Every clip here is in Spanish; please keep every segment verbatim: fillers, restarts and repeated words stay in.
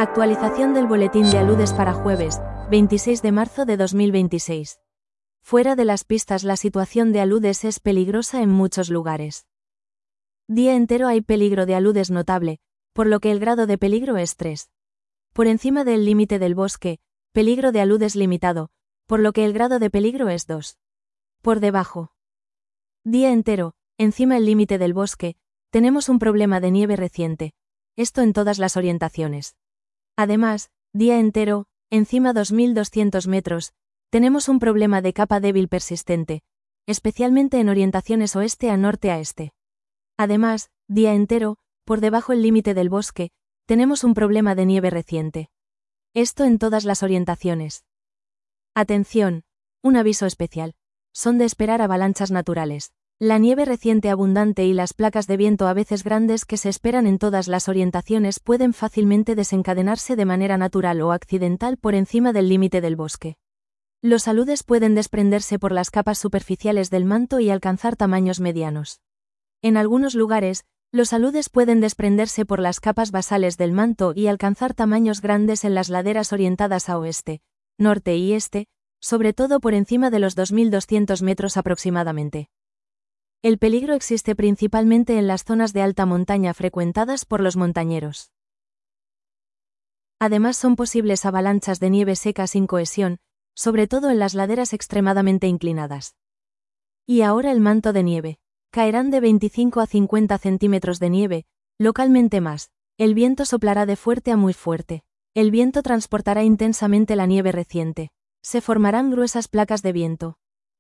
Actualización del boletín de aludes para jueves, veintiséis de marzo de dos mil veintiséis. Fuera de las pistas, la situación de aludes es peligrosa en muchos lugares. Día entero hay peligro de aludes notable, por lo que el grado de peligro es tres. Por encima del límite del bosque, peligro de aludes limitado, por lo que el grado de peligro es dos. Por debajo. Día entero, encima el límite del bosque, tenemos un problema de nieve reciente. Esto en todas las orientaciones. Además, día entero, encima dos mil doscientos metros, tenemos un problema de capa débil persistente, especialmente en orientaciones oeste a norte a este. Además, día entero, por debajo el límite del bosque, tenemos un problema de nieve reciente. Esto en todas las orientaciones. Atención, un aviso especial. Son de esperar avalanchas naturales. La nieve reciente abundante y las placas de viento a veces grandes que se esperan en todas las orientaciones pueden fácilmente desencadenarse de manera natural o accidental por encima del límite del bosque. Los aludes pueden desprenderse por las capas superficiales del manto y alcanzar tamaños medianos. En algunos lugares, los aludes pueden desprenderse por las capas basales del manto y alcanzar tamaños grandes en las laderas orientadas a oeste, norte y este, sobre todo por encima de los dos mil doscientos metros aproximadamente. El peligro existe principalmente en las zonas de alta montaña frecuentadas por los montañeros. Además, son posibles avalanchas de nieve seca sin cohesión, sobre todo en las laderas extremadamente inclinadas. Y ahora el manto de nieve. Caerán de veinticinco a cincuenta centímetros de nieve, localmente más. El viento soplará de fuerte a muy fuerte. El viento transportará intensamente la nieve reciente. Se formarán gruesas placas de viento.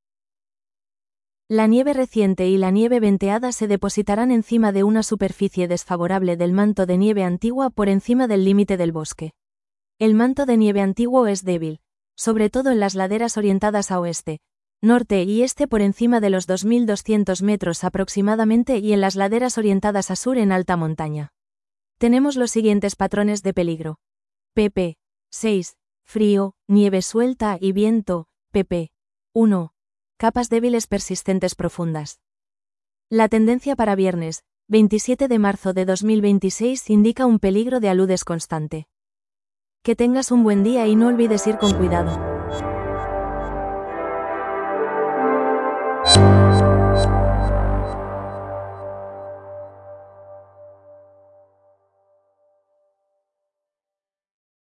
La nieve reciente y la nieve venteada se depositarán encima de una superficie desfavorable del manto de nieve antigua por encima del límite del bosque. El manto de nieve antiguo es débil, sobre todo en las laderas orientadas a oeste, norte y este por encima de los dos mil doscientos metros aproximadamente y en las laderas orientadas a sur en alta montaña. Tenemos los siguientes patrones de peligro. pp. seis. Frío, nieve suelta y viento. pp. uno. Capas débiles persistentes profundas. La tendencia para viernes, veintisiete de marzo de dos mil veintiséis indica un peligro de aludes constante. Que tengas un buen día y no olvides ir con cuidado.